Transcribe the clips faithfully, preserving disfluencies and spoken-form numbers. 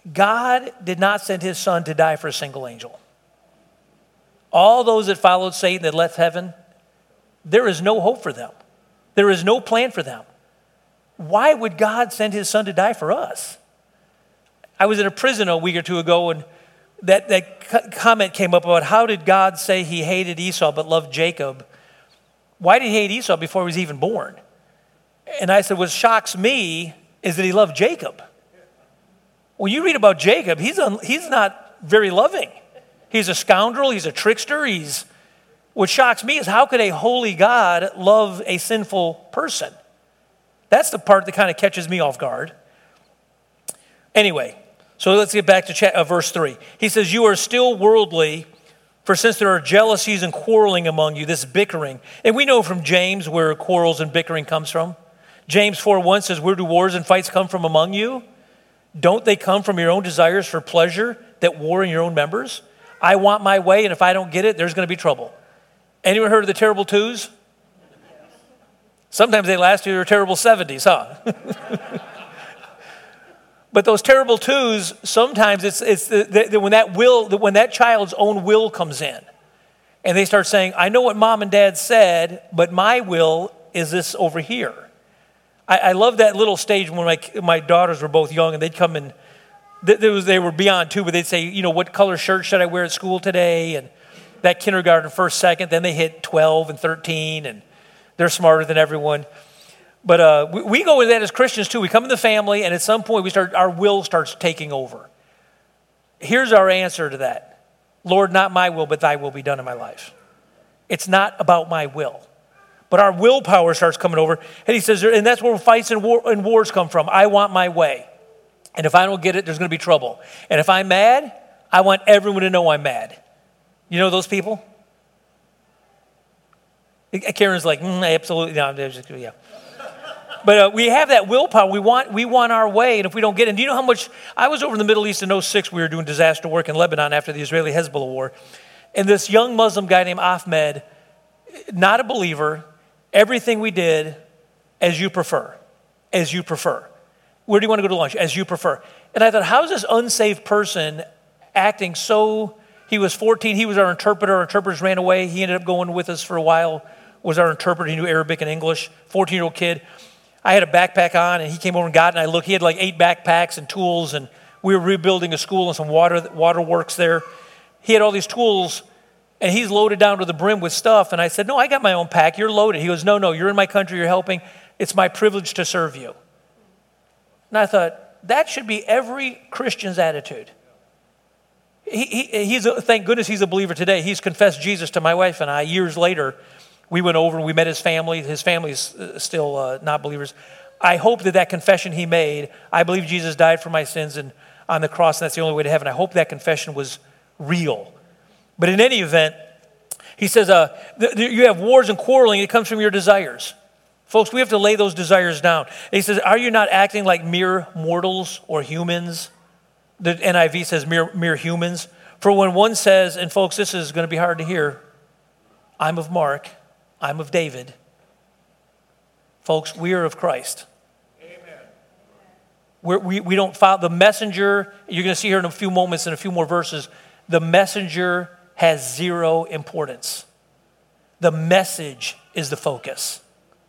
God did not send his son to die for a single angel. All those that followed Satan, that left heaven, there is no hope for them. There is no plan for them. Why would God send his son to die for us? I was in a prison a week or two ago, and that, that comment came up about how did God say he hated Esau but loved Jacob? Why did he hate Esau before he was even born? And I said, what shocks me is that he loved Jacob. When you read about Jacob, he's, un, he's not very loving. He's a scoundrel. He's a trickster. He's, what shocks me is how could a holy God love a sinful person? That's the part that kind of catches me off guard. Anyway, so let's get back to chat, uh, verse three. He says, you are still worldly, for since there are jealousies and quarreling among you, this bickering. And we know from James where quarrels and bickering comes from. James four one says, where do wars and fights come from among you? Don't they come from your own desires for pleasure that war in your own members? I want my way, and if I don't get it, there's going to be trouble. Anyone heard of the terrible twos? Sometimes they last through their terrible seventies, huh? But those terrible twos, sometimes it's it's the, the, the, when that will, the, when that child's own will comes in, and they start saying, "I know what mom and dad said, but my will is this over here." I, I love that little stage when my my daughters were both young, and they'd come and they, was, they were beyond two, but they'd say, "You know, what color shirt should I wear at school today?" And that kindergarten, first, second, then they hit twelve and thirteen, and they're smarter than everyone. But uh, we, we go with that as Christians too. We come in the family, and at some point, we start our will starts taking over. Here's our answer to that: Lord, not my will, but thy will be done in my life. It's not about my will, but our willpower starts coming over. And he says, and that's where fights and, war, and wars come from. I want my way, and if I don't get it, there's going to be trouble. And if I'm mad, I want everyone to know I'm mad. You know those people? Karen's like, mm, absolutely, no, just, yeah. But uh, we have that willpower. We want we want our way, and if we don't get it, and do you know how much, I was over in the Middle East in oh six, we were doing disaster work in Lebanon after the Israeli-Hezbollah war, and this young Muslim guy named Ahmed, not a believer, everything we did, as you prefer, as you prefer. Where do you want to go to lunch? As you prefer. And I thought, how is this unsaved person acting so, he was fourteen, he was our interpreter, our interpreters ran away, he ended up going with us for a while, was our interpreter, he knew Arabic and English, fourteen-year-old kid. I had a backpack on, and he came over and got it, and I looked, he had like eight backpacks and tools, and we were rebuilding a school and some water waterworks there. He had all these tools, and he's loaded down to the brim with stuff, and I said, no, I got my own pack, you're loaded. He goes, no, no, you're in my country, you're helping. It's my privilege to serve you. And I thought, that should be every Christian's attitude. He, he, he's a, thank goodness he's a believer today. He's confessed Jesus to my wife and I. Years later, we went over and we met his family. His family's still uh, not believers. I hope that that confession he made, I believe Jesus died for my sins and on the cross, and that's the only way to heaven. I hope that confession was real. But in any event, he says, uh, th- th- you have wars and quarreling. It comes from your desires. Folks, we have to lay those desires down. And he says, are you not acting like mere mortals or humans? The N I V says mere, mere humans. For when one says, and folks, this is going to be hard to hear, I'm of Mark, I'm of David. Folks, we are of Christ. Amen. We're, we we don't follow the messenger. You're going to see here in a few moments, in a few more verses, the messenger has zero importance. The message is the focus.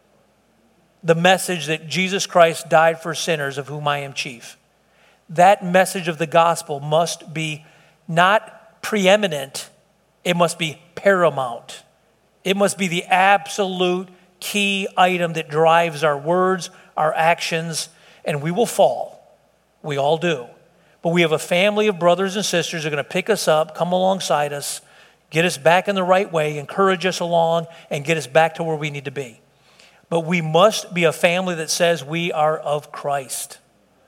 The message that Jesus Christ died for sinners, of whom I am chief. That message of the gospel must be not preeminent, it must be paramount. It must be the absolute key item that drives our words, our actions, and we will fall. We all do. But we have a family of brothers and sisters who are going to pick us up, come alongside us, get us back in the right way, encourage us along, and get us back to where we need to be. But we must be a family that says we are of Christ.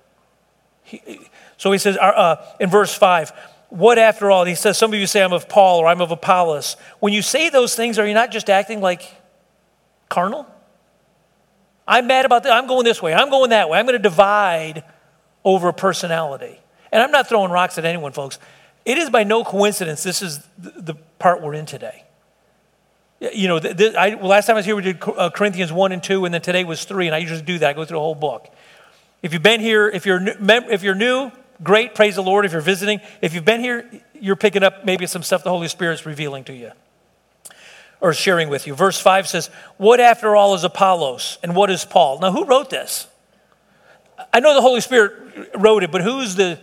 He, so he says uh, in verse five, what after all? He says, some of you say I'm of Paul or I'm of Apollos. When you say those things, are you not just acting like carnal? I'm mad about that. I'm going this way. I'm going that way. I'm going to divide over a personality. And I'm not throwing rocks at anyone, folks. It is by no coincidence this is the part we're in today. You know, the, the, I, well, last time I was here, we did uh, Corinthians one and two, and then today was three, and I usually do that. I go through the whole book. If you've been here, if you're new, if you're new, Great, praise the Lord if you're visiting. If you've been here, you're picking up maybe some stuff the Holy Spirit's revealing to you or sharing with you. Verse five says, what after all is Apollos and what is Paul? Now, who wrote this? I know the Holy Spirit wrote it, but who's the,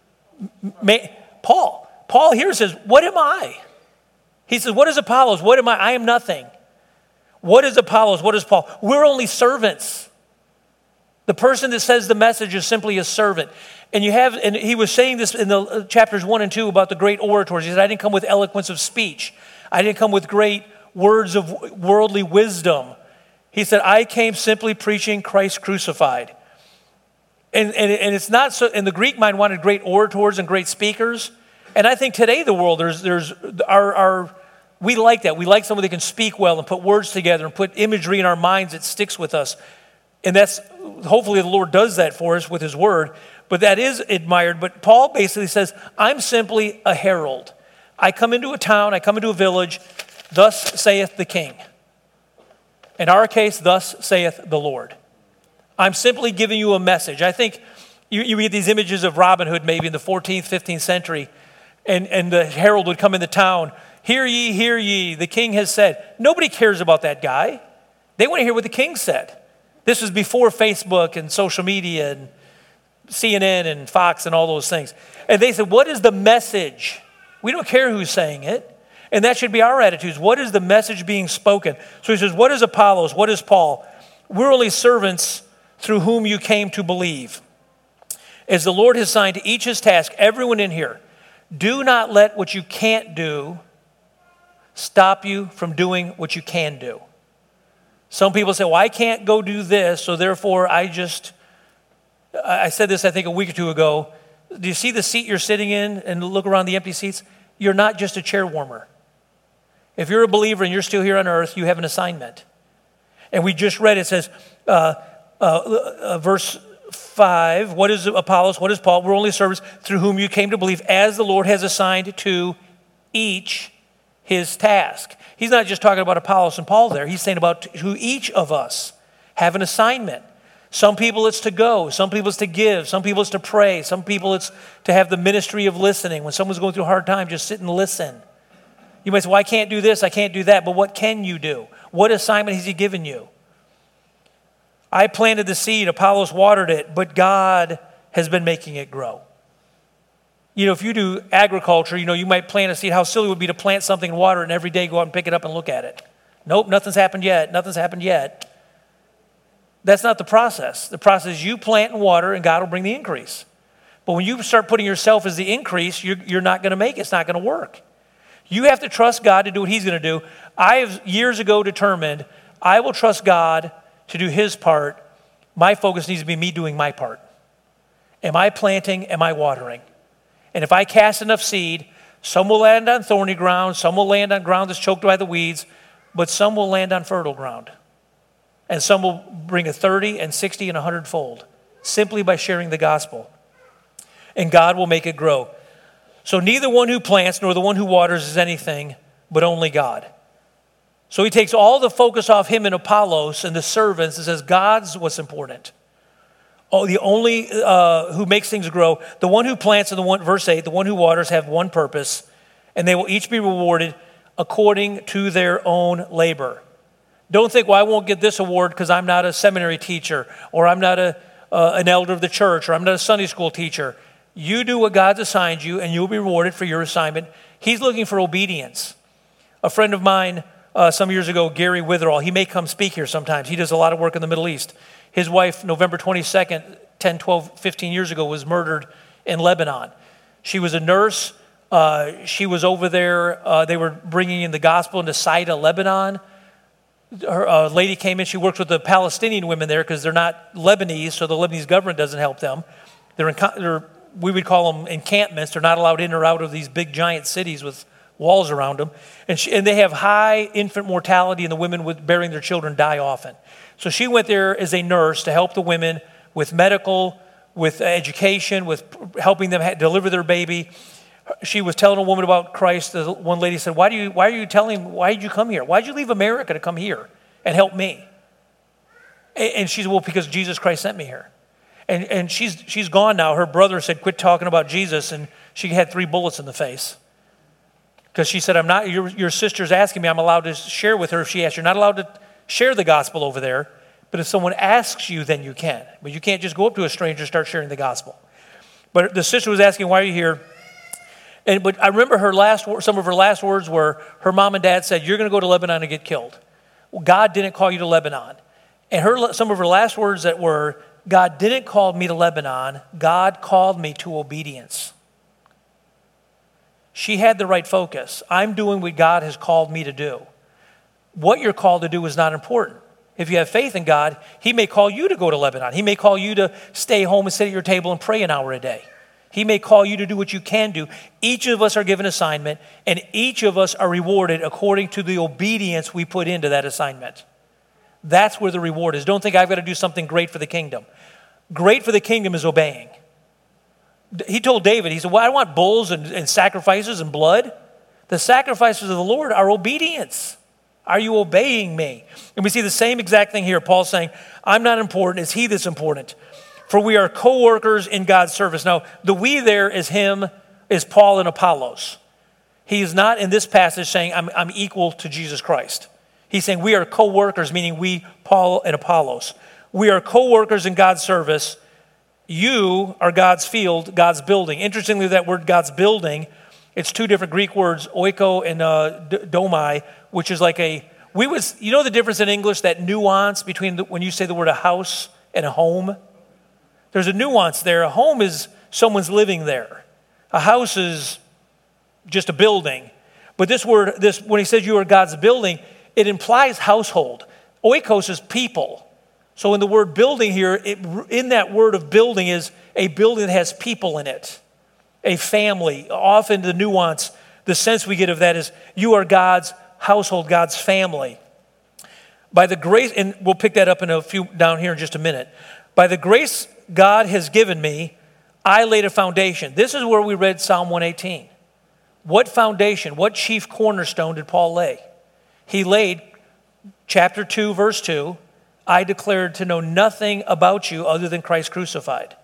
Paul. Paul here says, what am I? He says, what is Apollos? What am I? I am nothing. What is Apollos? What is Paul? We're only servants. The person that says the message is simply a servant. And you have, and he was saying this in the chapters one and two about the great orators. He said, I didn't come with eloquence of speech. I didn't come with great words of worldly wisdom. He said, I came simply preaching Christ crucified. And, and, and it's not so, and the Greek mind wanted great orators and great speakers. And I think today the world, there's, there's our, our, we like that. We like someone that can speak well and put words together and put imagery in our minds that sticks with us. And that's, hopefully the Lord does that for us with his word. But that is admired. But Paul basically says, I'm simply a herald. I come into a town, I come into a village, thus saith the king. In our case, thus saith the Lord. I'm simply giving you a message. I think you, you read these images of Robin Hood maybe in the fourteenth, fifteenth century, and, and the herald would come into town. Hear ye, hear ye, the king has said. Nobody cares about that guy. They want to hear what the king said. This was before Facebook and social media and C N N and Fox and all those things. And they said, what is the message? We don't care who's saying it. And that should be our attitudes. What is the message being spoken? So he says, what is Apollos? What is Paul? We're only servants through whom you came to believe. As the Lord has assigned to each his task, everyone in here, do not let what you can't do stop you from doing what you can do. Some people say, well, I can't go do this, so therefore I just, I said this I think a week or two ago. Do you see the seat you're sitting in and look around the empty seats? You're not just a chair warmer. If you're a believer and you're still here on earth, you have an assignment. And we just read, it says, uh, uh, uh, verse five, what is Apollos, what is Paul? We're only servants through whom you came to believe, as the Lord has assigned to each his task. He's not just talking about Apollos and Paul there. He's saying about who each of us have an assignment. Some people it's to go. Some people it's to give. Some people it's to pray. Some people it's to have the ministry of listening. When someone's going through a hard time, just sit and listen. You might say, well, I can't do this, I can't do that. But what can you do? What assignment has he given you? I planted the seed, Apollos watered it, but God has been making it grow. You know, if you do agriculture, you know, you might plant a seed. How silly it would be to plant something and water it and every day go out and pick it up and look at it. Nope, nothing's happened yet. Nothing's happened yet. That's not the process. The process is you plant and water and God will bring the increase. But when you start putting yourself as the increase, you're, you're not going to make it. It's not going to work. You have to trust God to do what he's going to do. I have years ago determined I will trust God to do his part. My focus needs to be me doing my part. Am I planting? Am I watering? And if I cast enough seed, some will land on thorny ground, some will land on ground that's choked by the weeds, but some will land on fertile ground. And some will bring a thirty and sixty and a hundred fold simply by sharing the gospel. And God will make it grow. So neither one who plants nor the one who waters is anything, but only God. So he takes all the focus off him and Apollos and the servants and says, God's what's important. Oh, the only uh, who makes things grow, the one who plants and the one, verse eight, the one who waters have one purpose, and they will each be rewarded according to their own labor. Don't think, well, I won't get this award because I'm not a seminary teacher, or I'm not a, uh, an elder of the church, or I'm not a Sunday school teacher. You do what God's assigned you, and you'll be rewarded for your assignment. He's looking for obedience. A friend of mine, uh, some years ago, Gary Witherall, he may come speak here sometimes. He does a lot of work in the Middle East. His wife, November twenty-second, ten, twelve, fifteen years ago, was murdered in Lebanon. She was a nurse. Uh, she was over there. Uh, they were bringing in the gospel into Saida, Lebanon. Her uh, lady came in. She works with the Palestinian women there because they're not Lebanese, so the Lebanese government doesn't help them. They're, in, they're we would call them encampments. They're not allowed in or out of these big giant cities with walls around them. And, she, and they have high infant mortality, and the women with bearing their children die often. So she went there as a nurse to help the women with medical, with education, with helping them ha- deliver their baby. She was telling a woman about Christ. The one lady said, why do you, why are you telling, why did you come here? Why did you leave America to come here and help me? And she said, well, because Jesus Christ sent me here. And, and she's, she's gone now. Her brother said, quit talking about Jesus, and she had three bullets in the face. Because she said, I'm not, your, your sister's asking me, I'm allowed to share with her if she asks. You're not allowed to share the gospel over there, but if someone asks you, then you can. But you can't just go up to a stranger and start sharing the gospel. But the sister was asking, why are you here? And but I remember her last, some of her last words were, her mom and dad said, you're going to go to Lebanon and get killed. Well, God didn't call you to Lebanon. And her, some of her last words that were, God didn't call me to Lebanon, God called me to obedience. She had the right focus. I'm doing what God has called me to do. What you're called to do is not important. If you have faith in God, he may call you to go to Lebanon. He may call you to stay home and sit at your table and pray an hour a day. He may call you to do what you can do. Each of us are given assignment, and each of us are rewarded according to the obedience we put into that assignment. That's where the reward is. Don't think I've got to do something great for the kingdom. Great for the kingdom is obeying. He told David, he said, well, I want bulls and, and sacrifices and blood. The sacrifices of the Lord are obedience. Are you obeying me? And we see the same exact thing here. Paul's saying, I'm not important, it's he that's important. For we are co-workers in God's service. Now, the we there is him, is Paul and Apollos. He is not in this passage saying, I'm, I'm equal to Jesus Christ. He's saying we are co-workers, meaning we, Paul and Apollos. We are co-workers in God's service. You are God's field, God's building. Interestingly, that word God's building, it's two different Greek words, oiko and uh, domai, which is like a, we would, you know the difference in English, that nuance between the, when you say the word a house and a home? There's a nuance there. A home is someone's living there. A house is just a building. But this word, this when he says you are God's building, it implies household. Oikos is people. So in the word building here, it, in that word of building is a building that has people in it. A family. Often the nuance, the sense we get of that is you are God's household, God's family. By the grace, and we'll pick that up in a few down here in just a minute. By the grace God has given me, I laid a foundation. This is where we read Psalm one eighteen. What foundation, what chief cornerstone did Paul lay? He laid, chapter two, verse two, I declared to know nothing about you other than Christ crucified.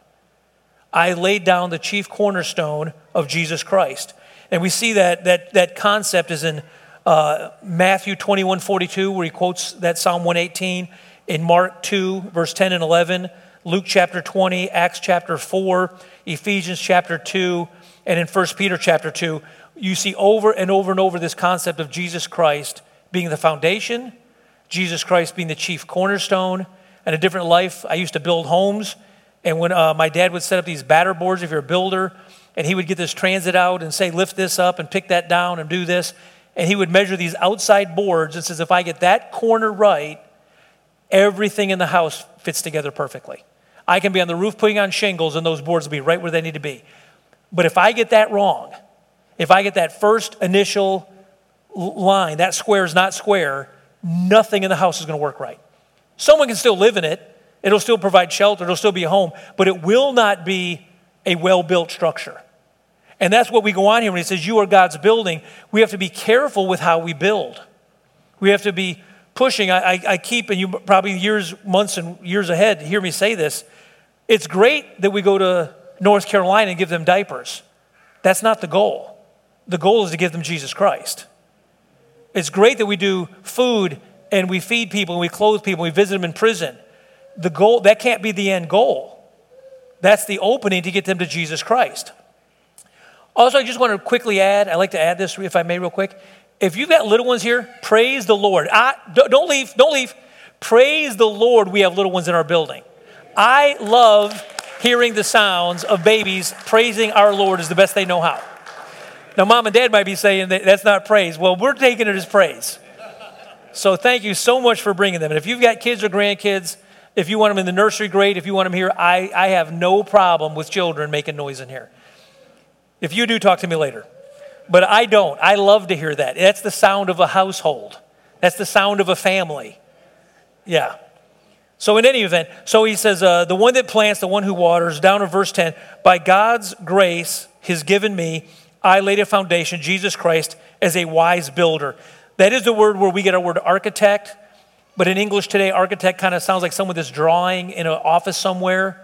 I laid down the chief cornerstone of Jesus Christ. And we see that that, that concept is in uh, Matthew twenty-one forty-two, where he quotes that Psalm one eighteen, in Mark two, verse ten and eleven, Luke chapter twenty, Acts chapter four, Ephesians chapter two, and in First Peter chapter two, you see over and over and over this concept of Jesus Christ being the foundation, Jesus Christ being the chief cornerstone. And a different life, I used to build homes, and when uh, my dad would set up these batter boards, if you're a builder, and he would get this transit out and say, lift this up and pick that down and do this, and he would measure these outside boards and says, if I get that corner right, everything in the house fits together perfectly. I can be on the roof putting on shingles and those boards will be right where they need to be. But if I get that wrong, if I get that first initial line, that square is not square, nothing in the house is going to work right. Someone can still live in it. It'll still provide shelter. It'll still be a home. But it will not be a well-built structure. And that's what we go on here when he says you are God's building. We have to be careful with how we build. We have to be pushing. I, I, I keep, and you probably years, months and years ahead hear me say this. It's great that we go to North Carolina and give them diapers. That's not the goal. The goal is to give them Jesus Christ. It's great that we do food and we feed people and we clothe people and we visit them in prison. The goal, that can't be the end goal. That's the opening to get them to Jesus Christ. Also, I just want to quickly add, I like to add this if I may real quick. If you've got little ones here, praise the Lord. I, don't leave, don't leave. Praise the Lord we have little ones in our building. I love hearing the sounds of babies praising our Lord as the best they know how. Now, mom and dad might be saying that that's not praise. Well, we're taking it as praise. So thank you so much for bringing them. And if you've got kids or grandkids, if you want them in the nursery, great. If you want them here, I, I have no problem with children making noise in here. If you do, talk to me later. But I don't. I love to hear that. That's the sound of a household. That's the sound of a family. Yeah. So in any event, so he says, uh, the one that plants, the one who waters, down in verse ten, by God's grace has given me, I laid a foundation, Jesus Christ, as a wise builder. That is the word where we get our word architect. But in English today, architect kind of sounds like someone that's drawing in an office somewhere.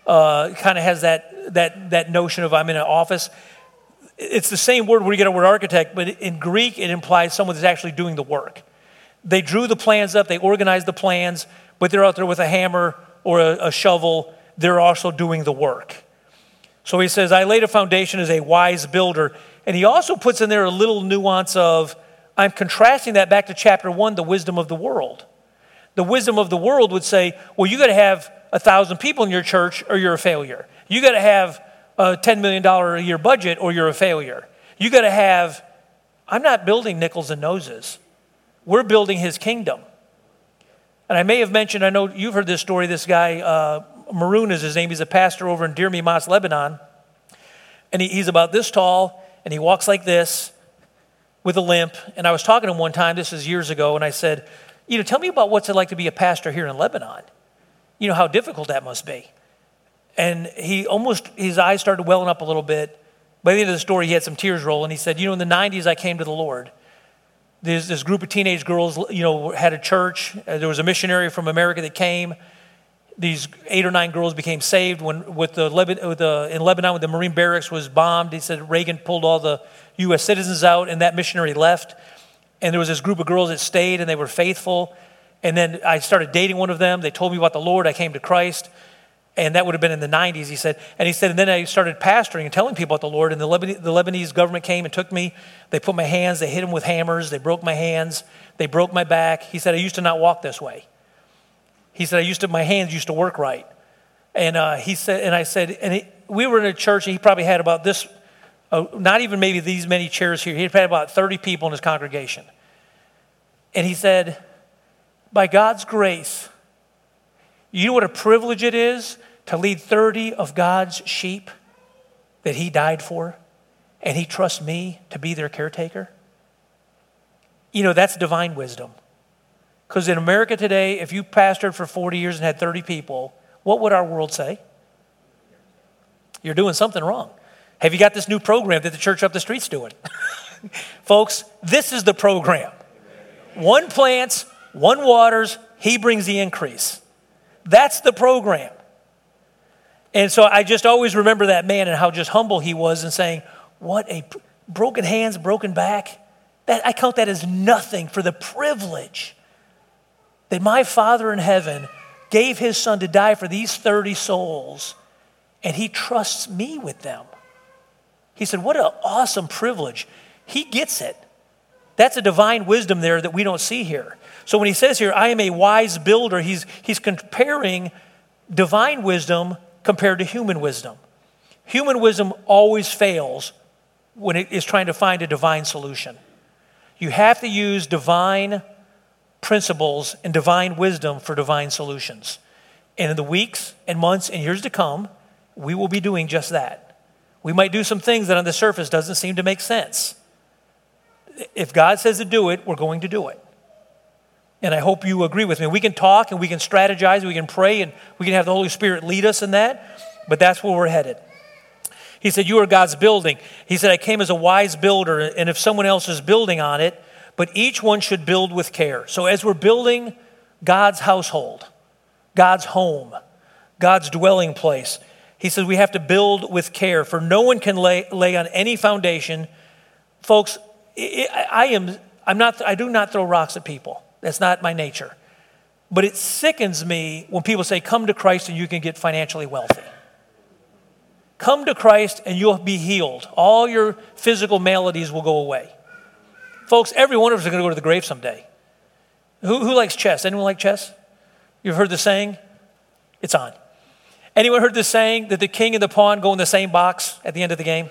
uh, kind of has that, that, that notion of I'm in an office. It's the same word where you get a word architect, but in Greek it implies someone that's actually doing the work. They drew the plans up, they organized the plans, but they're out there with a hammer or a, a shovel. They're also doing the work. So he says, I laid a foundation as a wise builder. And he also puts in there a little nuance of, I'm contrasting that back to chapter one, the wisdom of the world. The wisdom of the world would say, well, you got to have a thousand people in your church or you're a failure. You got to have a ten million dollars a year budget or you're a failure. You got to have, I'm not building nickels and noses. We're building his kingdom. And I may have mentioned, I know you've heard this story, this guy, uh, Maroon is his name. He's a pastor over in Deir Mimas, Lebanon. And he, he's about this tall, and he walks like this with a limp. And I was talking to him one time, this is years ago, and I said, you know, tell me about what's it like to be a pastor here in Lebanon. You know, how difficult that must be. And he almost, his eyes started welling up a little bit. By the end of the story, he had some tears roll, and he said, you know, in the nineties, I came to the Lord. There's this group of teenage girls, you know, had a church. There was a missionary from America that came. These eight or nine girls became saved when, with the, with the in Lebanon, when the Marine barracks was bombed. He said Reagan pulled all the U S citizens out, and that missionary left. And there was this group of girls that stayed, and they were faithful. And then I started dating one of them. They told me about the Lord. I came to Christ. And that would have been in the nineties, he said. And he said, and then I started pastoring and telling people about the Lord. And the Lebanese, the Lebanese government came and took me. They put my hands, they hit them with hammers. They broke my hands. They broke my back. He said, I used to not walk this way. He said, I used to, my hands used to work right. And uh, he said, and I said, and he, we were in a church, and he probably had about this, uh, not even maybe these many chairs here. He had about thirty people in his congregation. And he said, by God's grace, you know what a privilege it is to lead thirty of God's sheep that he died for, and he trusts me to be their caretaker? You know, that's divine wisdom. Because in America today, if you pastored for forty years and had thirty people, what would our world say? You're doing something wrong. Have you got this new program that the church up the street's doing? Folks, this is the program. One plants, one waters, he brings the increase. That's the program. And so I just always remember that man and how just humble he was and saying, what a broken hands, broken back. That I count that as nothing for the privilege that my Father in heaven gave his son to die for these thirty souls, and he trusts me with them. He said, what an awesome privilege. He gets it. That's a divine wisdom there that we don't see here. So when he says here, I am a wise builder, he's, he's comparing divine wisdom compared to human wisdom. Human wisdom always fails when it is trying to find a divine solution. You have to use divine principles and divine wisdom for divine solutions. And in the weeks and months and years to come, we will be doing just that. We might do some things that on the surface doesn't seem to make sense. If God says to do it, we're going to do it. And I hope you agree with me. We can talk and we can strategize, we can pray, and we can have the Holy Spirit lead us in that, but that's where we're headed. He said, you are God's building. He said, I came as a wise builder, and if someone else is building on it, but each one should build with care. So as we're building God's household, God's home, God's dwelling place, he says we have to build with care, for no one can lay, lay on any foundation. Folks, I, I am, I'm not, I do not throw rocks at people. That's not my nature. But it sickens me when people say, come to Christ and you can get financially wealthy. Come to Christ and you'll be healed. All your physical maladies will go away. Folks, every one of us are going to go to the grave someday. Who, who likes chess? Anyone like chess? You've heard the saying? It's on. Anyone heard the saying that the king and the pawn go in the same box at the end of the game?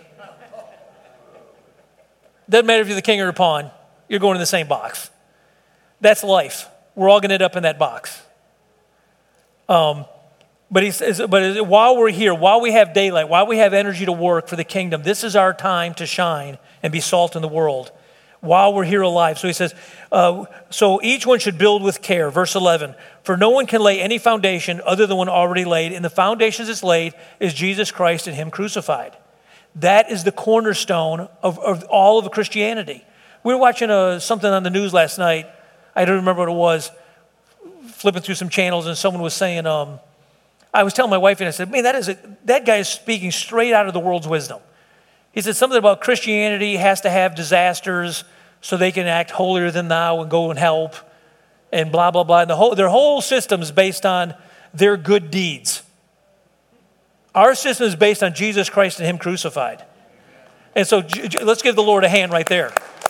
Doesn't matter if you're the king or the pawn, you're going in the same box. That's life. We're all going to end up in that box. Um, but he says, but while we're here, while we have daylight, while we have energy to work for the kingdom, this is our time to shine and be salt in the world. While we're here alive. So he says, uh, so each one should build with care. Verse eleven, for no one can lay any foundation other than one already laid, and the foundation that's laid is Jesus Christ and him crucified. That is the cornerstone of, of all of Christianity. We were watching a, something on the news last night. I don't remember what it was, flipping through some channels, and someone was saying, um, I was telling my wife, and I said, man, that is a, that guy is speaking straight out of the world's wisdom. He said something about Christianity has to have disasters so they can act holier than thou and go and help and blah, blah, blah. And the whole, their whole system is based on their good deeds. Our system is based on Jesus Christ and him crucified. And so let's give the Lord a hand right there.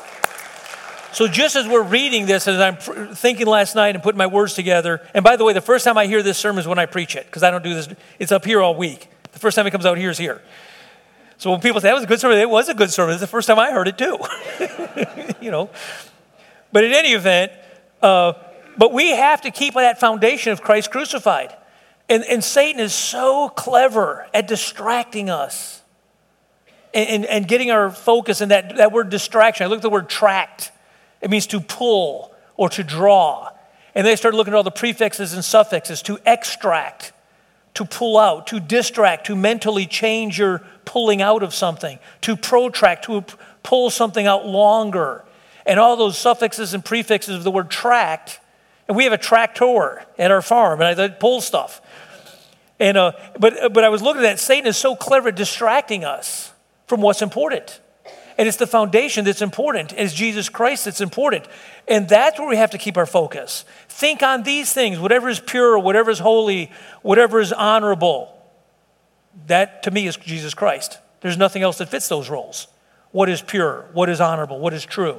So just as we're reading this, as I'm thinking last night and putting my words together, and by the way, the first time I hear this sermon is when I preach it, because I don't do this, it's up here all week. The first time it comes out here is here. So when people say, that was a good sermon, it was a good sermon. It's the first time I heard it too. You know. But in any event, uh, but we have to keep that foundation of Christ crucified. And, and Satan is so clever at distracting us and, and, and getting our focus in that, that word distraction. I look at the word tract. It means to pull or to draw. And they started looking at all the prefixes and suffixes to extract, to pull out, to distract, to mentally change your pulling out of something, to protract, to pull something out longer. And all those suffixes and prefixes of the word tract. And we have a tractor at our farm, and I pull stuff. And uh, but but I was looking at that. Satan is so clever at distracting us from what's important. And it's the foundation that's important. It's Jesus Christ that's important. And that's where we have to keep our focus. Think on these things, whatever is pure, whatever is holy, whatever is honorable. That, to me, is Jesus Christ. There's nothing else that fits those roles. What is pure? What is honorable? What is true?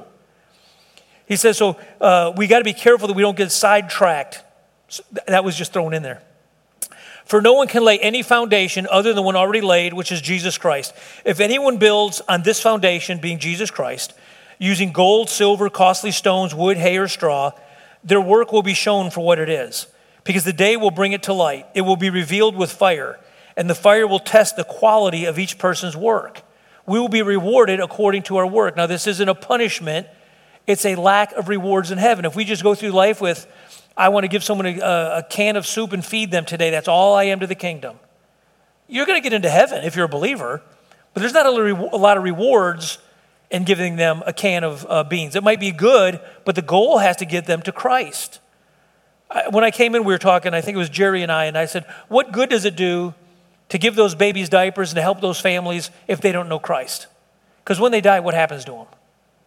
He says, so uh, we got to be careful that we don't get sidetracked. So that was just thrown in there. For no one can lay any foundation other than one already laid, which is Jesus Christ. If anyone builds on this foundation, being Jesus Christ, using gold, silver, costly stones, wood, hay, or straw, their work will be shown for what it is, because the day will bring it to light. It will be revealed with fire, and the fire will test the quality of each person's work. We will be rewarded according to our work. Now, this isn't a punishment. It's a lack of rewards in heaven. If we just go through life with, I want to give someone a, a can of soup and feed them today, that's all I am to the kingdom. You're going to get into heaven if you're a believer, but there's not a lot of rewards in giving them a can of uh, beans. It might be good, but the goal has to get them to Christ. I, when I came in, we were talking, I think it was Jerry and I, and I said, what good does it do to give those babies diapers and to help those families if they don't know Christ? Because when they die, what happens to them?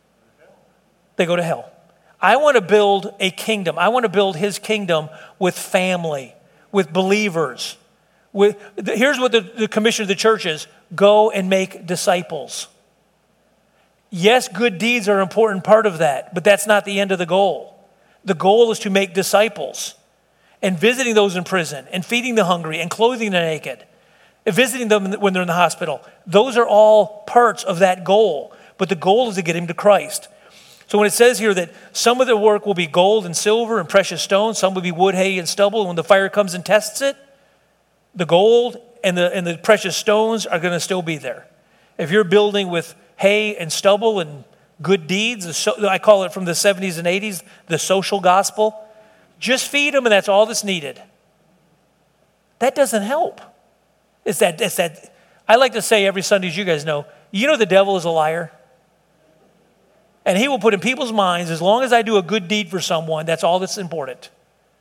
They go to hell. I want to build a kingdom. I want to build his kingdom with family, with believers. With, here's what the, the commission of the church is. Go and make disciples. Yes, good deeds are an important part of that, but that's not the end of the goal. The goal is to make disciples and visiting those in prison and feeding the hungry and clothing the naked and visiting them when they're in the hospital. Those are all parts of that goal, but the goal is to get him to Christ. So when it says here that some of the work will be gold and silver and precious stones, some will be wood, hay, and stubble, and when the fire comes and tests it, the gold and the, and the precious stones are going to still be there. If you're building with hay and stubble and good deeds, I call it from the seventies and eighties, the social gospel, just feed them and that's all that's needed. That doesn't help. It's that, it's that, I like to say every Sunday, as you guys know, you know the devil is a liar. And he will put in people's minds, as long as I do a good deed for someone, that's all that's important.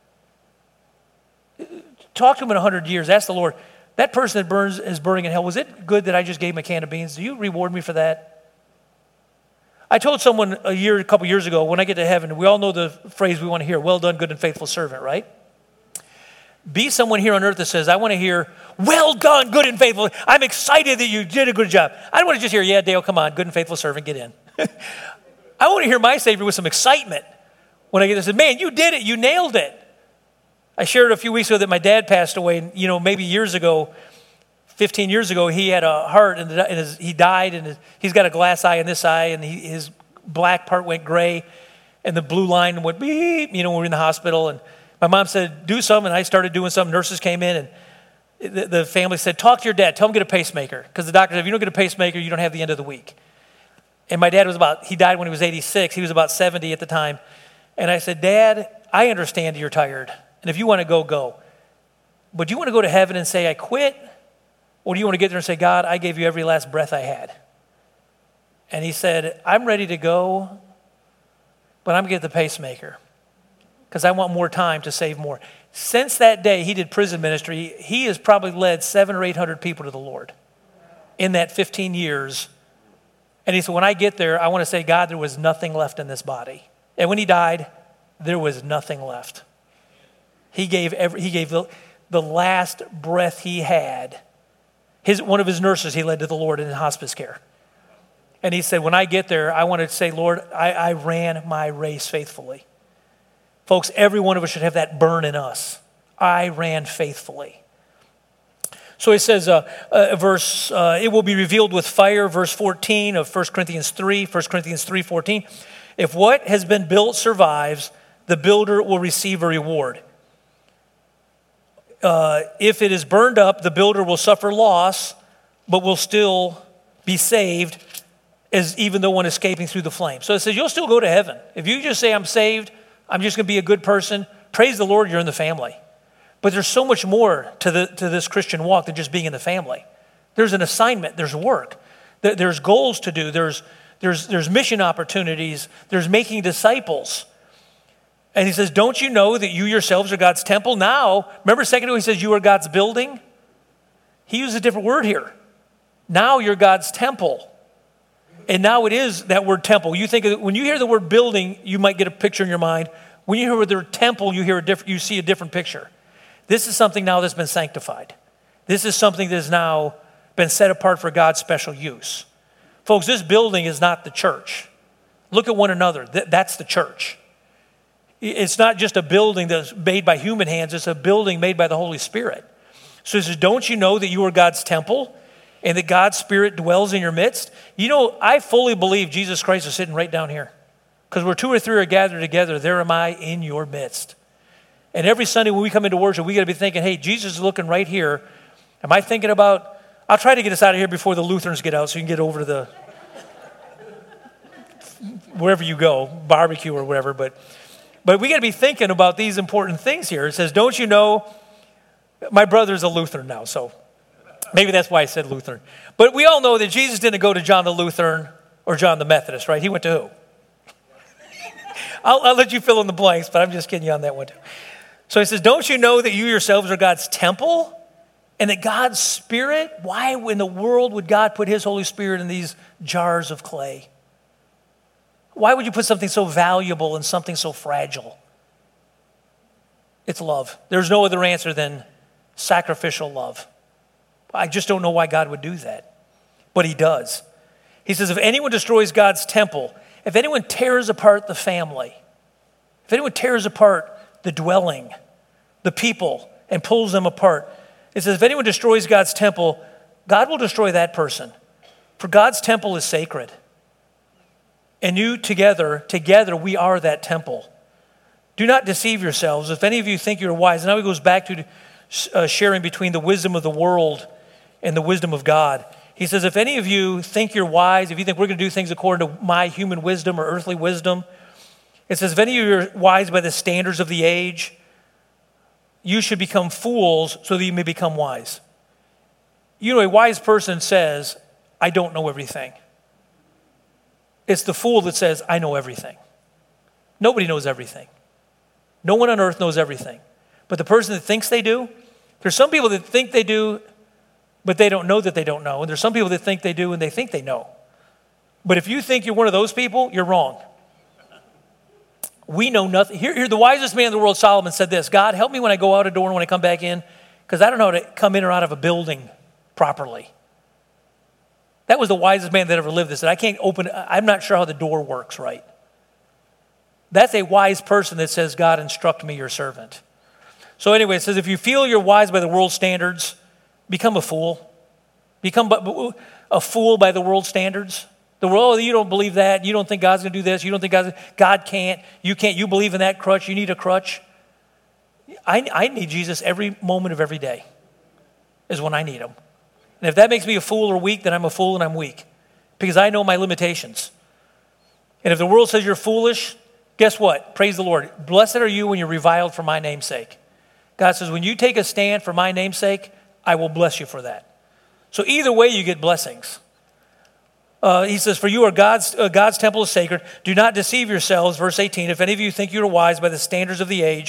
Talk to him in a hundred years. Ask the Lord, that person that burns is burning in hell, was it good that I just gave him a can of beans? Do you reward me for that? I told someone a year, a couple years ago, when I get to heaven, we all know the phrase we want to hear, well done, good and faithful servant, right? Be someone here on earth that says, I want to hear, well done, good and faithful. I'm excited that you did a good job. I don't want to just hear, yeah, Dale, come on, good and faithful servant, get in. I want to hear my Savior with some excitement when I get this. Man, you did it. You nailed it. I shared a few weeks ago that my dad passed away. You know, maybe years ago, fifteen years ago, he had a heart and his, he died, and his, he's got a glass eye in this eye, and he, his black part went gray, and the blue line went beep. You know, when we were in the hospital, and my mom said, "Do something," and I started doing something. Nurses came in, and the, the family said, "Talk to your dad. Tell him to get a pacemaker," because the doctor said, "If you don't get a pacemaker, you don't have the end of the week." And my dad was about, he died when he was eighty-six. He was about seventy at the time. And I said, Dad, I understand you're tired. And if you want to go, go. But do you want to go to heaven and say, I quit? Or do you want to get there and say, God, I gave you every last breath I had? And he said, I'm ready to go, but I'm going to get the pacemaker because I want more time to save more. Since that day, he did prison ministry. He has probably led seven or eight hundred people to the Lord in that fifteen years. And he said, when I get there, I want to say, God, there was nothing left in this body. And when he died, there was nothing left. He gave every, he gave the, the last breath he had. His, one of his nurses he led to the Lord in hospice care. And he said, when I get there, I want to say, Lord, I, I ran my race faithfully. Folks, every one of us should have that burn in us. I ran faithfully. So he says, uh, uh, verse, uh, it will be revealed with fire, verse fourteen of First Corinthians three, First Corinthians three fourteen. If what has been built survives, the builder will receive a reward. Uh, if it is burned up, the builder will suffer loss, but will still be saved, as even though one escaping through the flames. So it says you'll still go to heaven. If you just say, I'm saved, I'm just going to be a good person, praise the Lord, you're in the family. But there's so much more to, the, to this Christian walk than just being in the family. There's an assignment, there's work, there's goals to do, there's, there's, there's mission opportunities, there's making disciples. And he says, don't you know that you yourselves are God's temple? Now, remember a second ago he says you are God's building? He used a different word here. Now you're God's temple. And now it is that word temple. You think of, when you hear the word building, you might get a picture in your mind. When you hear the word temple, you hear a different, you see a different picture. This is something now that's been sanctified. This is something that has now been set apart for God's special use. Folks, this building is not the church. Look at one another. That's the church. It's not just a building that's made by human hands. It's a building made by the Holy Spirit. So he says, don't you know that you are God's temple and that God's Spirit dwells in your midst? You know, I fully believe Jesus Christ is sitting right down here. Because where two or three are gathered together, there am I in your midst. And every Sunday when we come into worship, we got to be thinking, hey, Jesus is looking right here. Am I thinking about, I'll try to get us out of here before the Lutherans get out so you can get over to the, wherever you go, barbecue or whatever. But, but we got to be thinking about these important things here. It says, don't you know, my brother's a Lutheran now, so maybe that's why I said Lutheran. But we all know that Jesus didn't go to John the Lutheran or John the Methodist, right? He went to who? I'll, I'll let you fill in the blanks, but I'm just kidding you on that one too. So he says, don't you know that you yourselves are God's temple and that God's Spirit, why in the world would God put his Holy Spirit in these jars of clay? Why would you put something so valuable in something so fragile? It's love. There's no other answer than sacrificial love. I just don't know why God would do that, but he does. He says, if anyone destroys God's temple, if anyone tears apart the family, if anyone tears apart the dwelling, the people, and pulls them apart, it says, if anyone destroys God's temple, God will destroy that person. For God's temple is sacred. And you together, together we are that temple. Do not deceive yourselves. If any of you think you're wise, and now he goes back to uh, sharing between the wisdom of the world and the wisdom of God. He says, if any of you think you're wise, if you think we're going to do things according to my human wisdom or earthly wisdom, it says, if any of you are wise by the standards of the age, you should become fools so that you may become wise. You know, a wise person says, I don't know everything. It's the fool that says, I know everything. Nobody knows everything. No one on earth knows everything. But the person that thinks they do, there's some people that think they do, but they don't know that they don't know. And there's some people that think they do and they think they know. But if you think you're one of those people, you're wrong. We know nothing. Here, here, the wisest man in the world, Solomon, said this, God, help me when I go out a door and when I come back in, because I don't know how to come in or out of a building properly. That was the wisest man that ever lived. This. I can't open, I'm not sure how the door works right. That's a wise person that says, God, instruct me, your servant. So anyway, it says, if you feel you're wise by the world's standards, become a fool. Become a fool by the world's standards. The world, oh, you don't believe that. You don't think God's going to do this. You don't think God's, God can't. You can't. You believe in that crutch. You need a crutch. I, I need Jesus every moment of every day is when I need him. And if that makes me a fool or weak, then I'm a fool and I'm weak because I know my limitations. And if the world says you're foolish, guess what? Praise the Lord. Blessed are you when you're reviled for my name's sake. God says, when you take a stand for my name's sake, I will bless you for that. So either way, you get blessings. Uh, he says, for you are God's, uh, God's temple is sacred. Do not deceive yourselves, verse eighteen. If any of you think you are wise by the standards of the age,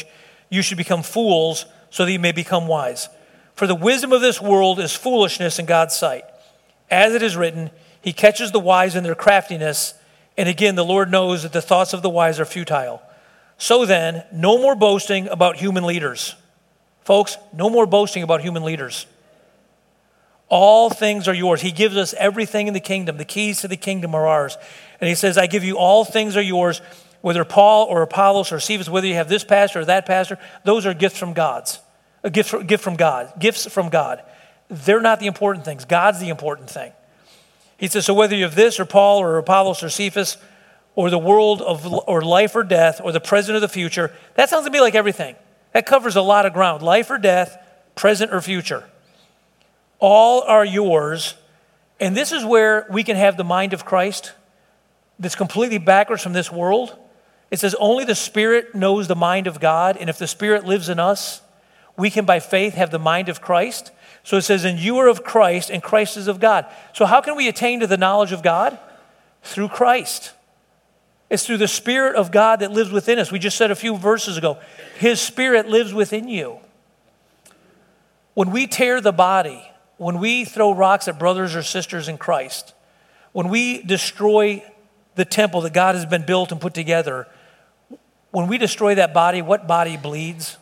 you should become fools so that you may become wise. For the wisdom of this world is foolishness in God's sight. As it is written, he catches the wise in their craftiness, and again, the Lord knows that the thoughts of the wise are futile. So then, no more boasting about human leaders. Folks, no more boasting about human leaders. All things are yours. He gives us everything in the kingdom. The keys to the kingdom are ours. And he says, I give you all things are yours, whether Paul or Apollos or Cephas, whether you have this pastor or that pastor, those are gifts from God's. A gift, from, gift from God. Gifts from God. They're not the important things. God's the important thing. He says, so whether you have this or Paul or Apollos or Cephas or the world of or life or death or the present or the future, that sounds to me like everything. That covers a lot of ground. Life or death, present or future. All are yours. And this is where we can have the mind of Christ that's completely backwards from this world. It says only the Spirit knows the mind of God. And if the Spirit lives in us, we can by faith have the mind of Christ. So it says, and you are of Christ and Christ is of God. So how can we attain to the knowledge of God? Through Christ. It's through the Spirit of God that lives within us. We just said a few verses ago, his Spirit lives within you. When we tear the body, when we throw rocks at brothers or sisters in Christ, when we destroy the temple that God has been built and put together, when we destroy that body, what body bleeds?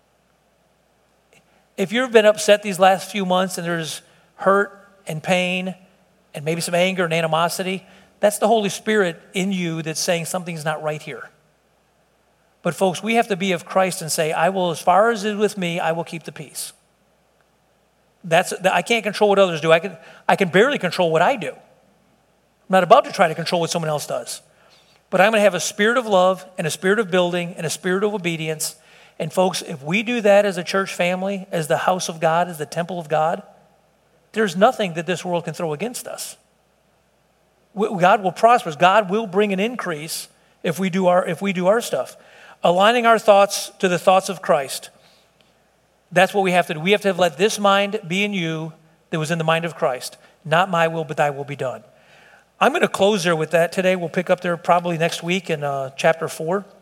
If you've been upset these last few months and there's hurt and pain and maybe some anger and animosity, that's the Holy Spirit in you that's saying something's not right here. But folks, we have to be of Christ and say, I will, as far as it is with me, I will keep the peace. That's, I can't control what others do. I can, I can barely control what I do. I'm not about to try to control what someone else does. But I'm going to have a spirit of love and a spirit of building and a spirit of obedience. And folks, if we do that as a church family, as the house of God, as the temple of God, there's nothing that this world can throw against us. God will prosper us. God will bring an increase if we do our, if we do our stuff. Aligning our thoughts to the thoughts of Christ. That's what we have to do. We have to have let this mind be in you that was in the mind of Christ. Not my will, but thy will be done. I'm going to close there with that today. We'll pick up there probably next week in uh, chapter four.